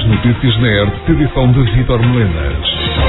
As notícias na ERT, edição de Vítor Melenas.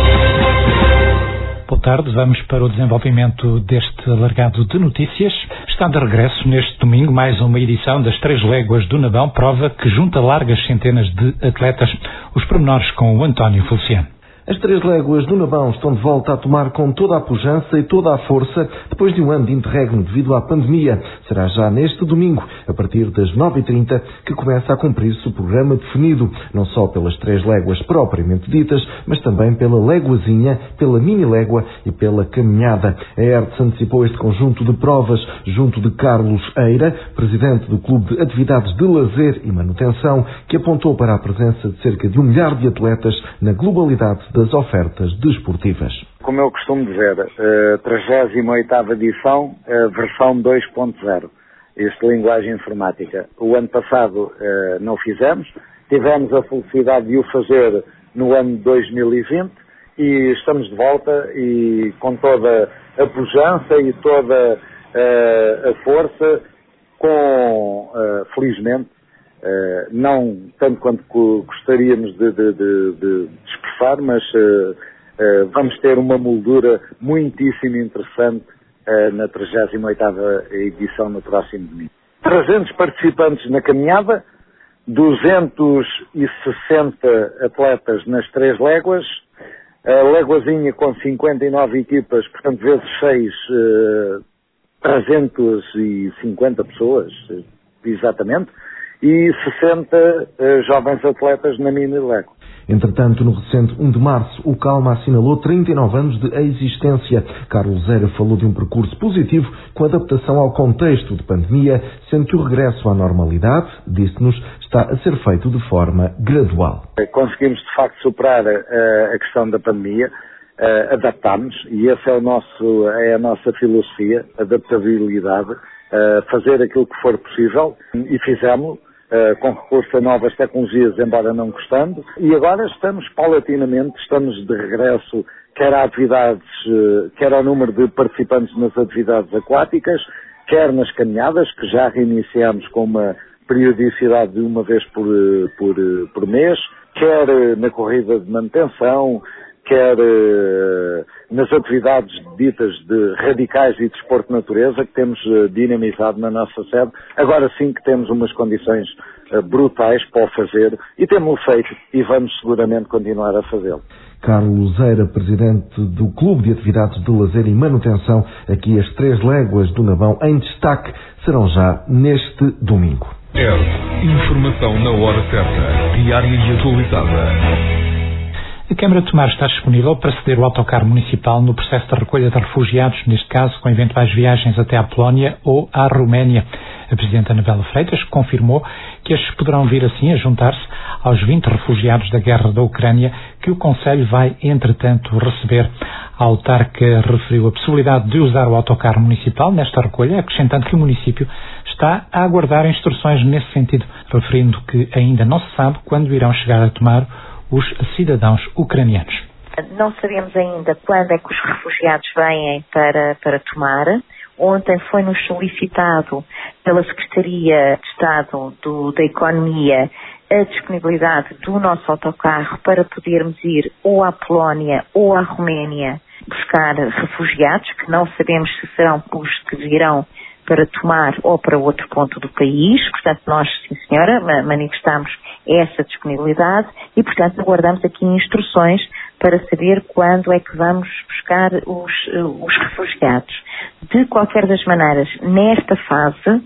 Boa tarde, vamos para o desenvolvimento deste alargado de notícias. Está de regresso neste domingo mais uma edição das 3 Léguas do Nabão, prova que junta largas centenas de atletas. Os pormenores com o António Feliciano. As 3 Léguas do Nabão estão de volta a tomar com toda a pujança e toda a força depois de um ano de interregno devido à pandemia. Será já neste domingo, a partir das 9h30, que começa a cumprir-se o programa definido, não só pelas 3 léguas propriamente ditas, mas também pela léguazinha, pela mini-légua e pela caminhada. A ERT antecipou este conjunto de provas junto de Carlos Eira, presidente do Clube de Atividades de Lazer e Manutenção, que apontou para a presença de cerca de 1 milhar de atletas na globalidade das ofertas desportivas. Como eu costumo dizer, 38ª edição, versão 2.0, isto linguagem informática. O ano passado não fizemos, tivemos a felicidade de o fazer no ano 2020 e estamos de volta e com toda a pujança e toda a força, felizmente, não tanto quanto gostaríamos de expressar, mas vamos ter uma moldura muitíssimo interessante na 38ª edição no próximo domingo. 300 participantes na caminhada, 260 atletas nas 3 léguas, a léguazinha com 59 equipas, portanto vezes 6, 350 pessoas, exatamente, e 60 jovens atletas na mini-légua. Entretanto, no recente 1 de março, o Calma assinalou 39 anos de existência. Carlos Eira falou de um percurso positivo com adaptação ao contexto de pandemia, sendo que o regresso à normalidade, disse-nos, está a ser feito de forma gradual. Conseguimos, de facto, superar a questão da pandemia, adaptámos, e essa é a nossa filosofia, adaptabilidade, fazer aquilo que for possível, e fizemos com recurso a novas tecnologias, embora não gostando, e agora estamos paulatinamente, estamos de regresso, quer a atividades, quer ao número de participantes nas atividades aquáticas, quer nas caminhadas, que já reiniciamos com uma periodicidade de uma vez por mês, quer na corrida de manutenção, quer nas atividades ditas de radicais e desporto de natureza que temos dinamizado na nossa sede. Agora sim que temos umas condições brutais para o fazer e temos-o feito e vamos seguramente continuar a fazê-lo. Carlos Eira, presidente do Clube de Atividades de Lazer e Manutenção, aqui as 3 léguas do Nabão em destaque serão já neste domingo. Informação na hora certa, diária e atualizada. A Câmara de Tomar está disponível para ceder o autocarro municipal no processo de recolha de refugiados, neste caso com eventuais viagens até à Polónia ou à Roménia. A Presidenta Anabela Freitas confirmou que estes poderão vir assim a juntar-se aos 20 refugiados da guerra da Ucrânia que o Conselho vai, entretanto, receber. A autarca referiu a possibilidade de usar o autocarro municipal nesta recolha, acrescentando que o município está a aguardar instruções nesse sentido, referindo que ainda não se sabe quando irão chegar a Tomar os cidadãos ucranianos. Não sabemos ainda quando é que os refugiados vêm para Tomar. Ontem foi-nos solicitado pela Secretaria de Estado da Economia a disponibilidade do nosso autocarro para podermos ir ou à Polónia ou à Roménia buscar refugiados, que não sabemos se serão os que virão para Tomar ou para outro ponto do país. Portanto, nós, sim senhora, manifestamos essa disponibilidade e, portanto, aguardamos aqui instruções para saber quando é que vamos buscar os refugiados. De qualquer das maneiras, nesta fase,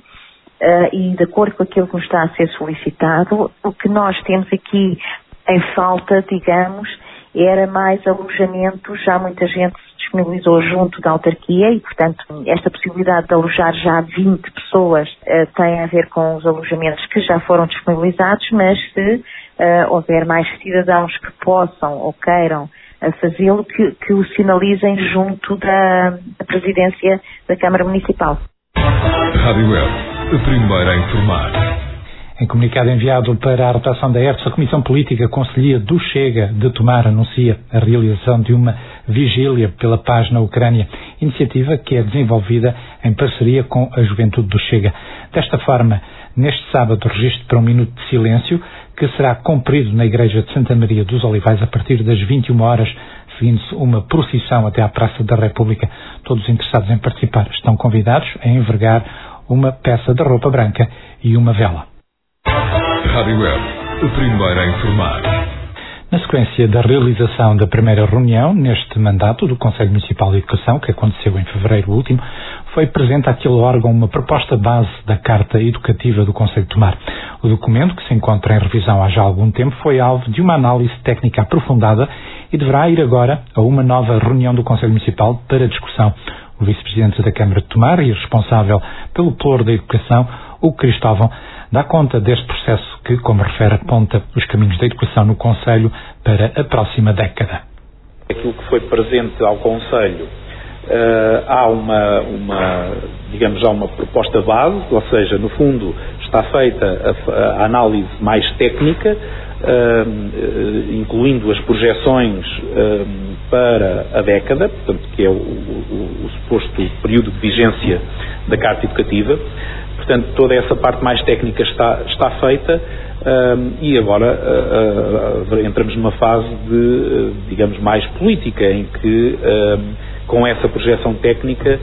e de acordo com aquilo que nos está a ser solicitado, o que nós temos aqui em falta, digamos, era mais alojamento. Já muita gente se disponibilizou junto da autarquia e, portanto, esta possibilidade de alojar já 20 pessoas tem a ver com os alojamentos que já foram disponibilizados, mas se houver mais cidadãos que possam ou queiram fazê-lo, que o sinalizem junto da Presidência da Câmara Municipal. Rádio Web, a primeira a informar. Em comunicado enviado para a rotação da ERTS, a Comissão Política Conselhia do Chega de Tomar anuncia a realização de uma vigília pela paz na Ucrânia, iniciativa que é desenvolvida em parceria com a Juventude do Chega. Desta forma, neste sábado, registro para um minuto de silêncio, que será cumprido na Igreja de Santa Maria dos Olivais a partir das 21 horas, seguindo-se uma procissão até à Praça da República. Todos os interessados em participar estão convidados a envergar uma peça de roupa branca e uma vela. Rádio Web, a primeira a informar. Na sequência da realização da primeira reunião neste mandato do Conselho Municipal de Educação, que aconteceu em fevereiro último, foi presente àquele órgão uma proposta base da Carta Educativa do Conselho de Tomar. O documento, que se encontra em revisão há já algum tempo, foi alvo de uma análise técnica aprofundada e deverá ir agora a uma nova reunião do Conselho Municipal para discussão. O vice-presidente da Câmara de Tomar e responsável pelo Ploro da Educação, Hugo Cristóvão, dá conta deste processo que, como refere, aponta os caminhos da educação no Conselho para a próxima década. Aquilo que foi presente ao Conselho, há uma proposta base, ou seja, no fundo está feita a análise mais técnica, incluindo as projeções para a década, portanto, que é o suposto período de vigência da Carta Educativa. Portanto, toda essa parte mais técnica está feita e agora entramos numa fase de, digamos, mais política, em que, com essa projeção técnica,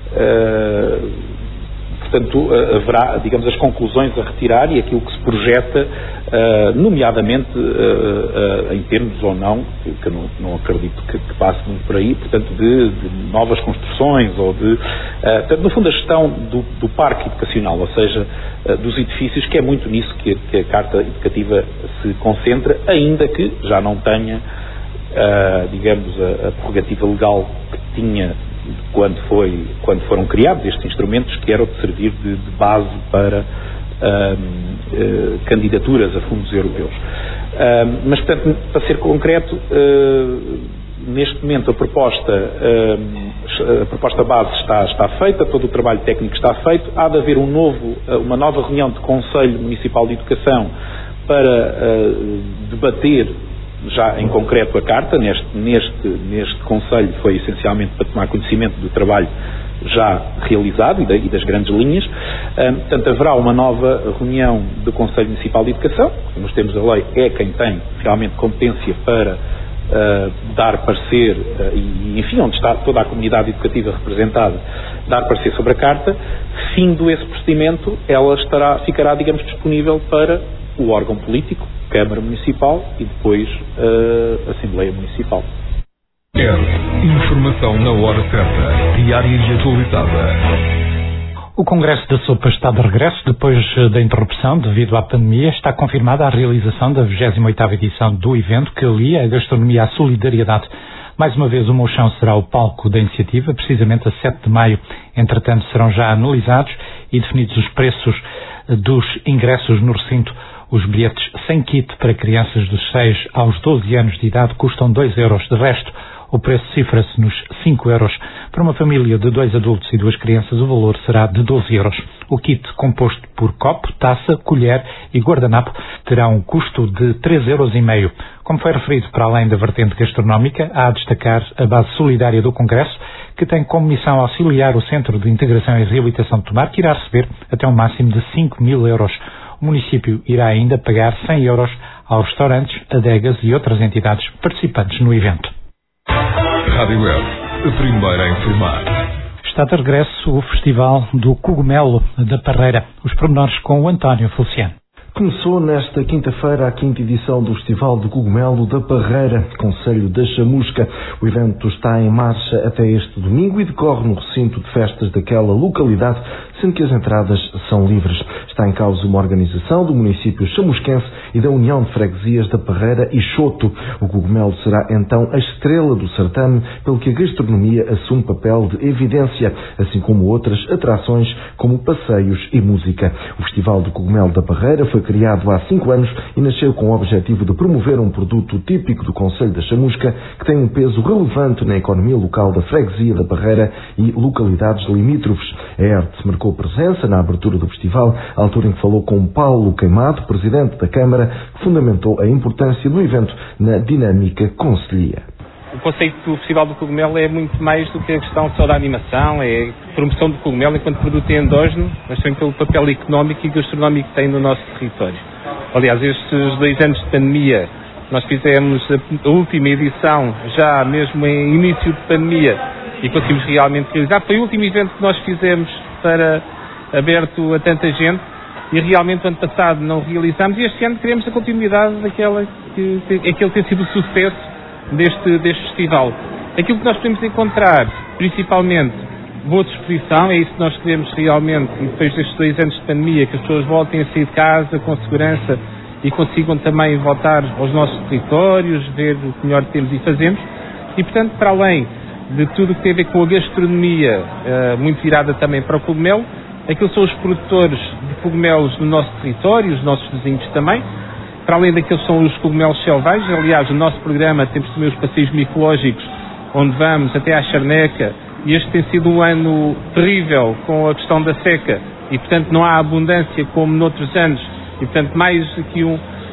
portanto, haverá, digamos, as conclusões a retirar e aquilo que se projeta, nomeadamente em termos ou não, que eu não acredito que passe muito por aí, portanto, de novas construções ou portanto, no fundo, a gestão do parque educacional, ou seja, dos edifícios, que é muito nisso que a Carta Educativa se concentra, ainda que já não tenha, digamos, a prerrogativa legal que tinha quando foram criados estes instrumentos, que eram de servir de base para candidaturas a fundos europeus. Mas, portanto, para ser concreto, neste momento a proposta base está feita, todo o trabalho técnico está feito, há de haver uma nova reunião de Conselho Municipal de Educação para debater já em concreto a Carta. Neste Conselho foi essencialmente para tomar conhecimento do trabalho já realizado e das grandes linhas. Portanto, haverá uma nova reunião do Conselho Municipal de Educação, nos termos da lei é quem tem realmente competência para dar parecer, e enfim, onde está toda a comunidade educativa representada, dar parecer sobre a Carta. Findo esse procedimento, ela ficará, digamos, disponível para o órgão político, Câmara Municipal e depois Assembleia Municipal. Informação na hora certa, diária e atualizada. O Congresso da Sopa está de regresso depois da interrupção devido à pandemia. Está confirmada a realização da 28ª edição do evento que alia a gastronomia à solidariedade. Mais uma vez, o Mouchão será o palco da iniciativa, precisamente a 7 de maio. Entretanto, serão já analisados e definidos os preços dos ingressos no recinto. Os bilhetes sem kit para crianças dos 6 aos 12 anos de idade custam 2 euros. De resto, o preço cifra-se nos 5 euros. Para uma família de 2 adultos e 2 crianças, o valor será de 12 euros. O kit, composto por copo, taça, colher e guardanapo, terá um custo de 3,5 euros. Como foi referido, para além da vertente gastronómica, há a destacar a base solidária do Congresso, que tem como missão auxiliar o Centro de Integração e Reabilitação de Tomar, que irá receber até um máximo de 5.000 euros. O município irá ainda pagar 100 euros aos restaurantes, adegas e outras entidades participantes no evento. Rádio Web, a primeira a informar. Está de regresso o Festival do Cogumelo da Parreira. Os pormenores com o António Feliciano. Começou nesta quinta-feira a 5ª edição do Festival do Cogumelo da Parreira, Concelho da Chamusca. O evento está em marcha até este domingo e decorre no recinto de festas daquela localidade, sendo que as entradas são livres. Está em causa uma organização do município chamusquense e da União de Freguesias da Parreira e Choto. O cogumelo será então a estrela do certame, pelo que a gastronomia assume papel de evidência, assim como outras atrações como passeios e música. O Festival do Cogumelo da Parreira foi criado há 5 anos e nasceu com o objetivo de promover um produto típico do Concelho da Chamusca, que tem um peso relevante na economia local da freguesia da Parreira e localidades limítrofes. A ERTE marcou presença na abertura do festival, à altura em que falou com Paulo Queimado, presidente da Câmara, que fundamentou a importância do evento na dinâmica concelhia. o conceito do Festival do Cogumelo é muito mais do que a questão só da animação, é a promoção do cogumelo enquanto produto endógeno, mas também pelo papel económico e gastronómico que tem no nosso território. Aliás, estes 2 anos de pandemia, nós fizemos a última edição, já mesmo em início de pandemia, e conseguimos realmente realizar. Foi o último evento que nós fizemos para aberto a tanta gente, e realmente o ano passado não realizamos, e este ano queremos a continuidade daquele que tem sido o sucesso deste festival. Aquilo que nós podemos encontrar, principalmente, boa disposição, é isso que nós queremos realmente, e depois destes 2 anos de pandemia, que as pessoas voltem a sair de casa com segurança e consigam também voltar aos nossos territórios, ver o que melhor temos e fazemos, e portanto, para além de tudo o que tem a ver com a gastronomia, muito virada também para o cogumelo, aquilo são os produtores de cogumelos no nosso território, os nossos vizinhos também, para além daqueles são os cogumelos selvagens. Aliás, o nosso programa temos também os passeios micológicos, onde vamos até à charneca, e este tem sido um ano terrível com a questão da seca, e portanto não há abundância como noutros anos, e portanto mais aqui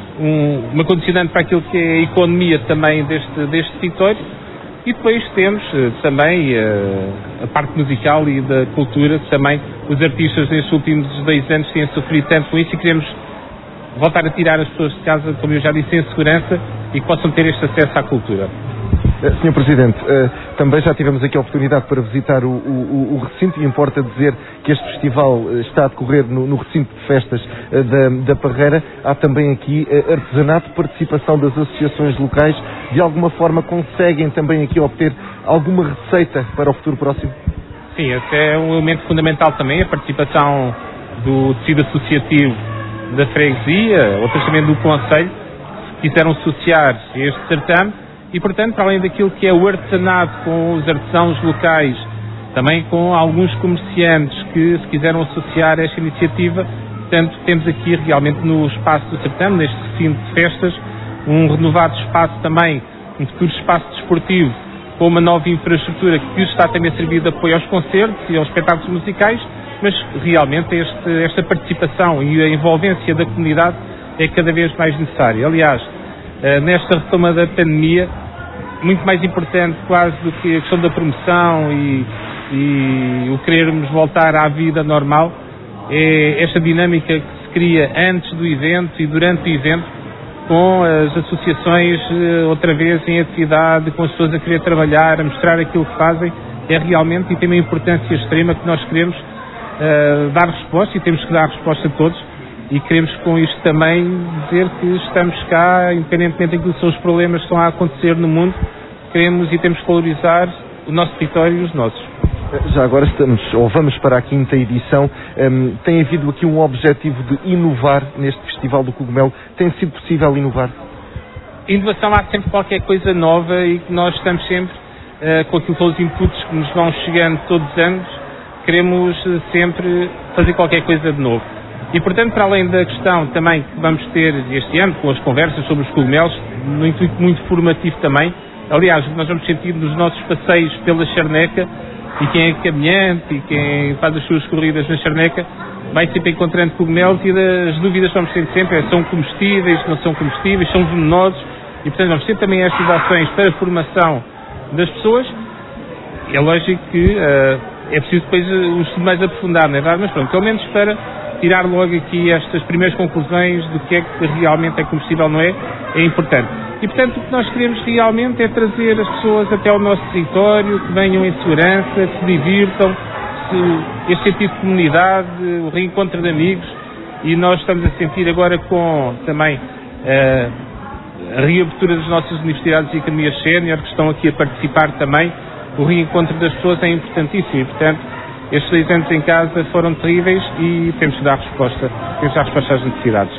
uma condicionante para aquilo que é a economia também deste território. E depois temos também a parte musical e da cultura, que também os artistas nestes últimos 2 anos têm sofrido tanto com isso, e queremos voltar a tirar as pessoas de casa, como eu já disse, em segurança, e que possam ter este acesso à cultura. Sr. Presidente, também já tivemos aqui a oportunidade para visitar o recinto, e importa dizer que este festival está a decorrer no recinto de festas da Parreira. Há também aqui artesanato, participação das associações locais. De alguma forma conseguem também aqui obter alguma receita para o futuro próximo? Sim, esse é um elemento fundamental também, a participação do tecido associativo da freguesia, outras também do Conselho, que quiseram associar a este certame. E, portanto, para além daquilo que é o artesanato com os artesãos locais, também com alguns comerciantes que se quiseram associar a esta iniciativa, portanto, temos aqui realmente no espaço do certame, neste recinto de festas, um renovado espaço também, um futuro espaço desportivo, com uma nova infraestrutura que está também a servir de apoio aos concertos e aos espetáculos musicais, mas realmente esta participação e a envolvência da comunidade é cada vez mais necessária. Aliás, nesta retoma da pandemia, muito mais importante quase do que a questão da promoção e o querermos voltar à vida normal, é esta dinâmica que se cria antes do evento e durante o evento, com as associações outra vez em atividade, com as pessoas a querer trabalhar, a mostrar aquilo que fazem, é realmente, e tem uma importância extrema que nós queremos dar resposta, e temos que dar resposta a todos. E queremos com isto também dizer que estamos cá, independentemente daquilo que são os problemas que estão a acontecer no mundo, queremos e temos que valorizar o nosso território e os nossos. Já agora vamos para a 5ª edição. Tem havido aqui um objetivo de inovar neste Festival do Cogumelo. Tem sido possível inovar? Inovação, há sempre qualquer coisa nova, e que nós estamos sempre com aquilo que são os inputs que nos vão chegando todos os anos, queremos sempre fazer qualquer coisa de novo. E, portanto, para além da questão também que vamos ter este ano, com as conversas sobre os cogumelos, no intuito muito formativo também, aliás, nós vamos sentir nos nossos passeios pela charneca, e quem é caminhante e quem faz as suas corridas na charneca vai sempre encontrando cogumelos, e as dúvidas que vamos ter sempre são comestíveis, não são comestíveis, são venenosos, e, portanto, vamos ter também estas ações para a formação das pessoas. É lógico que é preciso depois um estudo mais aprofundado, não é verdade? Mas pronto, pelo menos para tirar logo aqui estas primeiras conclusões do que é que realmente é comestível, não é importante. E, portanto, o que nós queremos realmente é trazer as pessoas até ao nosso território, que venham em segurança, que se divirtam, este sentido de comunidade, o reencontro de amigos, e nós estamos a sentir agora com também a reabertura das nossas universidades e academias sénior, que estão aqui a participar também, o reencontro das pessoas é importantíssimo, e, portanto, estes 2 anos em casa foram terríveis e temos que dar resposta às necessidades.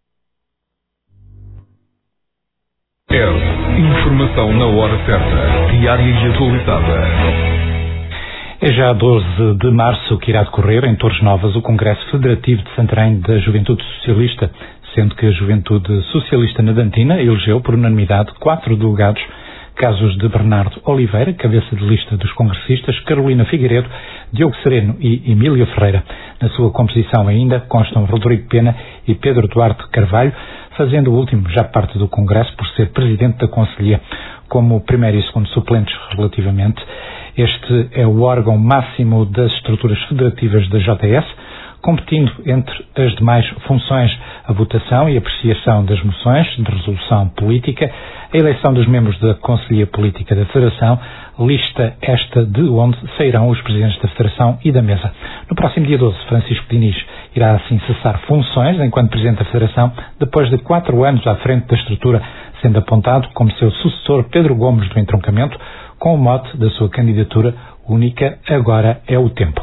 Informação na hora certa, diária e atualizada. É já 12 de março que irá decorrer em Torres Novas o Congresso Federativo de Santarém da Juventude Socialista, sendo que a Juventude Socialista Nadantina elegeu por unanimidade 4 delegados, casos de Bernardo Oliveira, cabeça de lista dos congressistas, Carolina Figueiredo, Diogo Sereno e Emília Ferreira. Na sua composição ainda constam Rodrigo Pena e Pedro Duarte Carvalho, fazendo o último já parte do Congresso por ser presidente da Conselhia. como primeiro e segundo suplentes relativamente. Este é o órgão máximo das estruturas federativas da JS, competindo entre as demais funções a votação e apreciação das moções de resolução política, a eleição dos membros da Conselhia Política da Federação, lista esta de onde sairão os presidentes da Federação e da Mesa. No próximo dia 12, Francisco Diniz irá assim cessar funções enquanto Presidente da Federação, depois de 4 anos à frente da estrutura, sendo apontado como seu sucessor Pedro Gomes do Entroncamento, com o mote da sua candidatura única, agora é o tempo.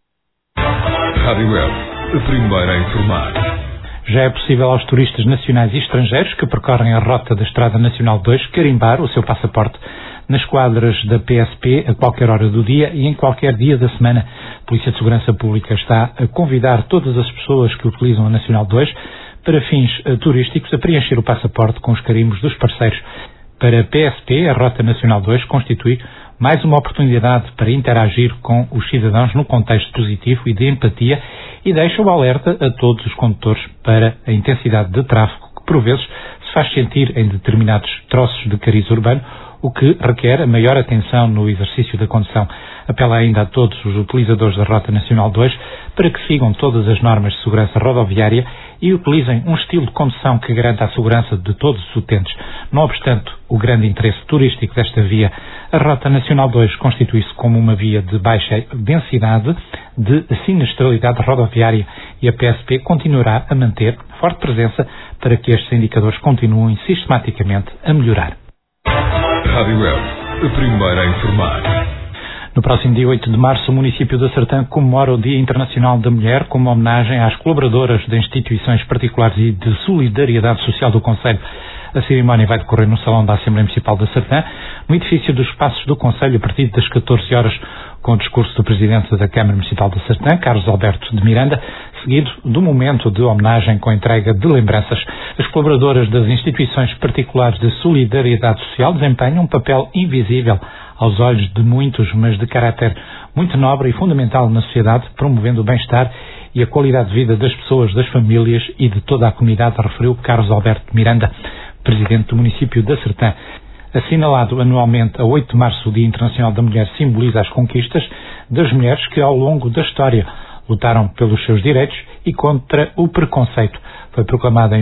Rádio Web, a primeira a informar. Já é possível aos turistas nacionais e estrangeiros que percorrem a rota da Estrada Nacional 2 carimbar o seu passaporte nas quadras da PSP a qualquer hora do dia e em qualquer dia da semana. A Polícia de Segurança Pública está a convidar todas as pessoas que utilizam a Nacional 2 para fins turísticos a preencher o passaporte com os carimbos dos parceiros. Para a PSP, a Rota Nacional 2 constitui mais uma oportunidade para interagir com os cidadãos no contexto positivo e de empatia e deixa o alerta a todos os condutores para a intensidade de tráfego que, por vezes, se faz sentir em determinados troços de cariz urbano, o que requer a maior atenção no exercício da condução. Apela ainda a todos os utilizadores da Rota Nacional 2 para que sigam todas as normas de segurança rodoviária e utilizem um estilo de condução que garanta a segurança de todos os utentes. Não obstante o grande interesse turístico desta via, a Rota Nacional 2 constitui-se como uma via de baixa densidade de sinistralidade rodoviária e a PSP continuará a manter forte presença para que estes indicadores continuem sistematicamente a melhorar. Rádio Web, a primeira a informar. No próximo dia 8 de março, o município de Sertã comemora o Dia Internacional da Mulher como homenagem às colaboradoras de instituições particulares e de solidariedade social do Concelho. A cerimónia vai decorrer no Salão da Assembleia Municipal de Sertã, no edifício dos Passos do Concelho, a partir das 14 horas, com o discurso do Presidente da Câmara Municipal de Sertã, Carlos Alberto de Miranda, seguido do momento de homenagem com entrega de lembranças. As colaboradoras das instituições particulares de solidariedade social desempenham um papel invisível aos olhos de muitos, mas de caráter muito nobre e fundamental na sociedade, promovendo o bem-estar e a qualidade de vida das pessoas, das famílias e de toda a comunidade, referiu Carlos Alberto de Miranda, Presidente do município de Sertã. Assinalado anualmente a 8 de março, o Dia Internacional da Mulher simboliza as conquistas das mulheres que, ao longo da história, lutaram pelos seus direitos e contra o preconceito. Foi proclamada em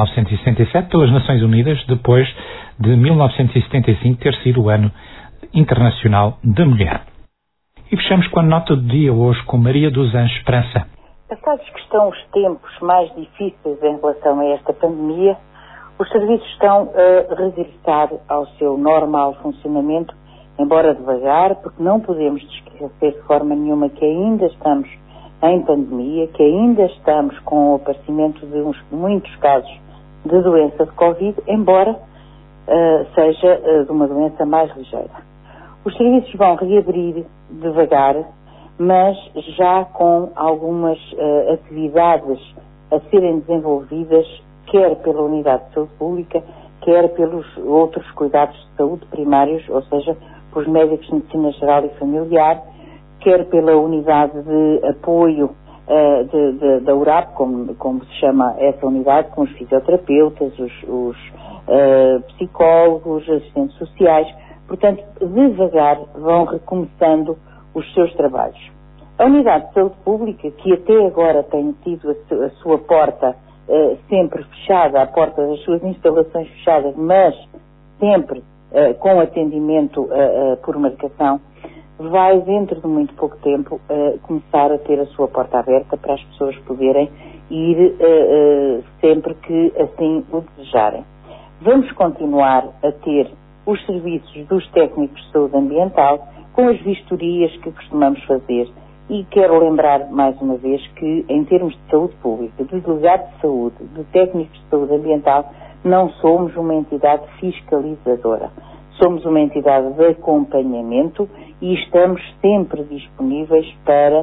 1977 pelas Nações Unidas, depois de 1975 ter sido o Ano Internacional da Mulher. E fechamos com a nota do dia hoje com Maria dos Anjos Esperança. Passados que estão os tempos mais difíceis em relação a esta pandemia, os serviços estão a regressar ao seu normal funcionamento, embora devagar, porque não podemos esquecer de forma nenhuma que ainda estamos em pandemia, que ainda estamos com o aparecimento de muitos casos de doença de Covid, embora seja de uma doença mais ligeira. Os serviços vão reabrir devagar, mas já com algumas atividades a serem desenvolvidas, quer pela Unidade de Saúde Pública, quer pelos outros cuidados de saúde primários, ou seja, pelos médicos de medicina geral e familiar, quer pela unidade de apoio da URAP, como se chama essa unidade, com os fisioterapeutas, os psicólogos, assistentes sociais. Portanto, devagar vão recomeçando os seus trabalhos. A Unidade de Saúde Pública, que até agora tem tido a sua porta sempre fechada, a porta das suas instalações fechadas, mas sempre com atendimento por marcação, vai dentro de muito pouco tempo começar a ter a sua porta aberta para as pessoas poderem ir sempre que assim o desejarem. Vamos continuar a ter os serviços dos técnicos de saúde ambiental com as vistorias que costumamos fazer. E quero lembrar mais uma vez que, em termos de saúde pública, de delegado de saúde, de técnicos de saúde ambiental, não somos uma entidade fiscalizadora. Somos uma entidade de acompanhamento e estamos sempre disponíveis para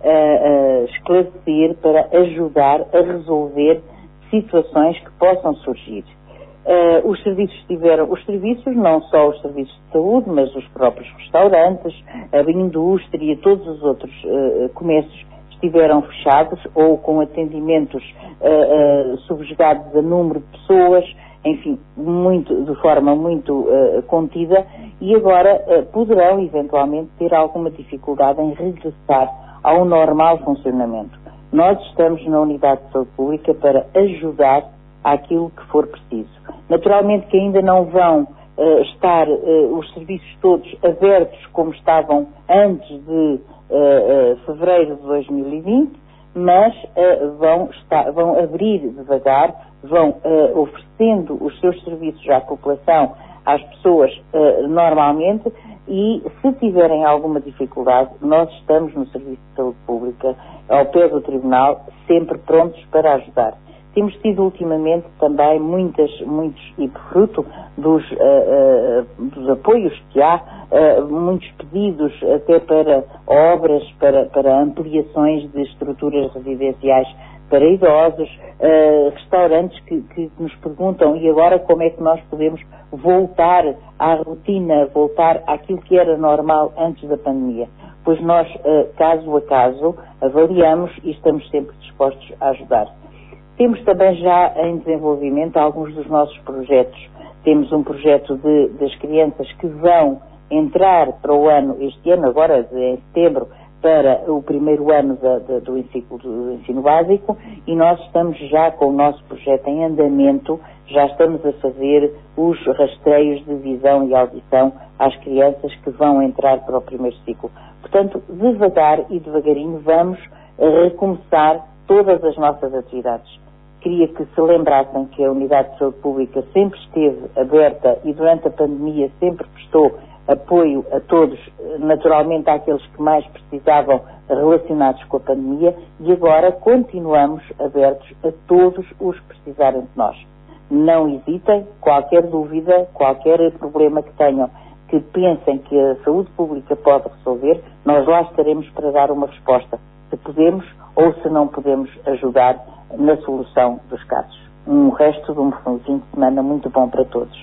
esclarecer, para ajudar a resolver situações que possam surgir. Os serviços, não só os serviços de saúde, mas os próprios restaurantes, a indústria, todos os outros comércios estiveram fechados ou com atendimentos subjugados a número de pessoas, enfim, de forma muito contida, e agora poderão eventualmente ter alguma dificuldade em regressar ao normal funcionamento. Nós estamos na Unidade de Saúde Pública para ajudar àquilo que for preciso. Naturalmente que ainda não vão estar os serviços todos abertos como estavam antes de fevereiro de 2020, mas vão abrir devagar, vão oferecendo os seus serviços à população, às pessoas normalmente, e se tiverem alguma dificuldade, nós estamos no Serviço de Saúde Pública, ao pé do Tribunal, sempre prontos para ajudar. Temos tido ultimamente também muitos, e fruto dos apoios que há, muitos pedidos até para obras, para ampliações de estruturas residenciais para idosos, restaurantes que nos perguntam, e agora como é que nós podemos voltar à rotina, voltar àquilo que era normal antes da pandemia? Pois nós, caso a caso, avaliamos e estamos sempre dispostos a ajudar. Temos também já em desenvolvimento alguns dos nossos projetos. Temos um projeto das crianças que vão entrar para o ano, este ano, agora em setembro, para o primeiro ano do ensino básico, e nós estamos já com o nosso projeto em andamento, já estamos a fazer os rastreios de visão e audição às crianças que vão entrar para o primeiro ciclo. Portanto, devagar e devagarinho vamos recomeçar todas as nossas atividades. Queria que se lembrassem que a Unidade de Saúde Pública sempre esteve aberta e durante a pandemia sempre prestou apoio a todos, naturalmente àqueles que mais precisavam relacionados com a pandemia, e agora continuamos abertos a todos os que precisarem de nós. Não hesitem, qualquer dúvida, qualquer problema que tenham, que pensem que a saúde pública pode resolver, nós lá estaremos para dar uma resposta, se podemos ou se não podemos ajudar na solução dos casos. Um resto de um fim de semana muito bom para todos.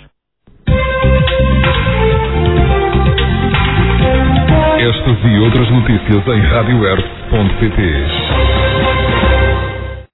Estas e outras notícias em radioerp.pt.